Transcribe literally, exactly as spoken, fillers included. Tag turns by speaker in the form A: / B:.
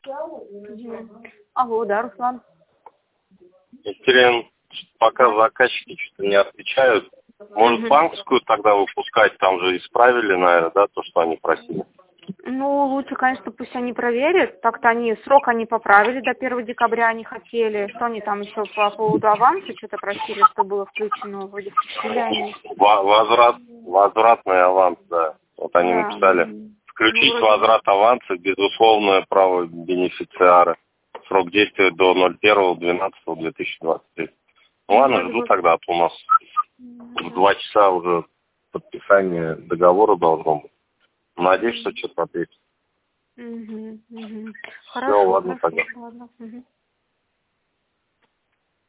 A: Угу. Алло, да, Руслан?
B: Екатерина, пока заказчики что-то не отвечают. Может,
A: Угу.
B: банковскую тогда выпускать? Там же исправили, наверное, да, то, что они просили.
A: Ну, лучше, конечно, пусть они проверят. Так-то они, срок они поправили, до первого декабря они хотели. Что они там еще по поводу аванса что-то просили, что было включено? Вроде включили они.
B: Во- Возврат, возвратный аванс, да. Вот они
A: Да.
B: написали. Включить
A: Ну, вроде...
B: возврат аванса, безусловное право бенефициара. Срок действия до ноль первого двенадцатого две тысячи двадцать третьего. Ну
A: Ну,
B: ладно,
A: вроде
B: жду
A: бы...
B: тогда, а то у нас в два часа уже подписание договора должно быть. Надеюсь, что что-то ответит.
A: Угу, угу.
B: Все,
A: Хорошо,
B: ладно
A: хорошо,
B: тогда.
A: ладно. Угу.